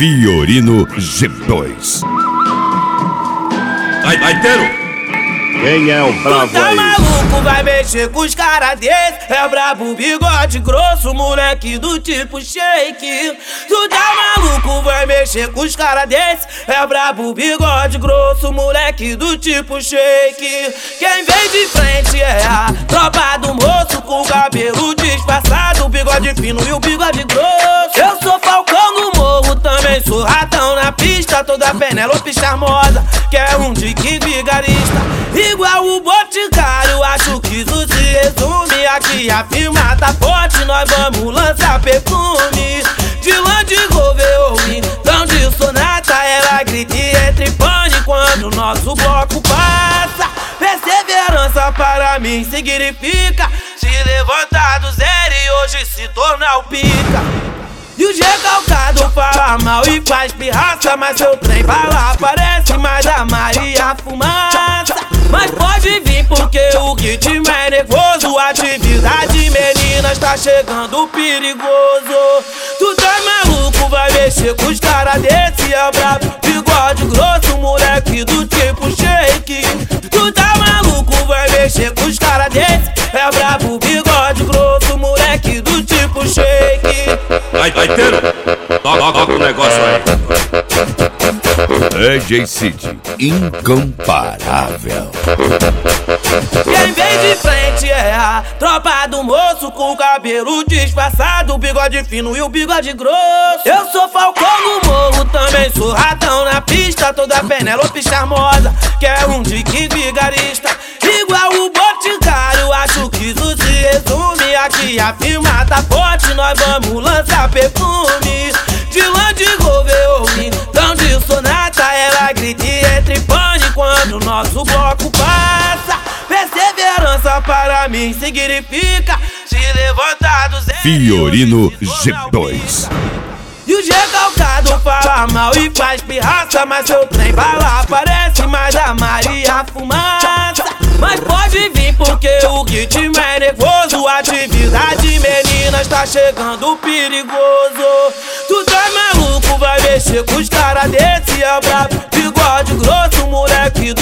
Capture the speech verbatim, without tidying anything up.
Fiorino G dois. Vai, vai, Tero! Quem é o bravo tu tá aí? maluco, vai mexer com os caras desse. É brabo, bigode grosso, moleque do tipo shake. Tu tá maluco, vai mexer com os caras desse. É brabo, bigode grosso, moleque do tipo shake. Quem vem de frente é a tropa do moço, com o cabelo disfarçado, o bigode fino e o bigode grosso. Eu sou Falcão no morro, também sou ratão na pista. Toda Penélope charmosa, que é um dique vigarista. Igual o Boticário, acho que isso se resume. Aqui a firma tá forte, nós vamos lançar perfume. De Land Rover, então de sonata, ela grita e entra em pane quando o nosso bloco passa. Perseverança para mim significa se levantar do zero e hoje se tornar o pica. E o recalcado fala mal e faz pirraça, mas seu trem bala parece mais a Maria Fumaça. Mas pode vir porque o ritmo é nervoso, atividade meninas tá chegando perigoso. Tu tá maluco, vai mexer com os caras desse, é brabo, bigode grosso, moleque do tipo shake. Tu tá maluco, vai mexer com os caras desse, é brabo, bigode grosso, moleque do tipo shake. Vai, vai, Tero! Toca, toca o negócio aí. D J Cid, incomparável. Quem vem de frente é a tropa do moço, com o cabelo disfarçado, o bigode fino e o bigode grosso. Eu sou Falcão no morro, também sou ratão na pista. Toda Penélope charmosa, que é um dique vigarista. Igual o Boticário, acho que isso se resume. Aqui a firma tá forte, nós vamos lançar perfume. De Land Rover, então de sonata, ela grita e entra em pane quando o nosso bloco passa. Perseverança para mim significa se levantar do zero. Fiorino G dois. E o recalcado fala mal e faz pirraça, mas seu trem bala parece mais a Maria Fumaça. Mas pode vir porque o ritmo é nervoso, atividade meninas tá chegando perigoso. Tu tá maluco, vai mexer com os caras desse, é brabo, bigode grosso, moleque do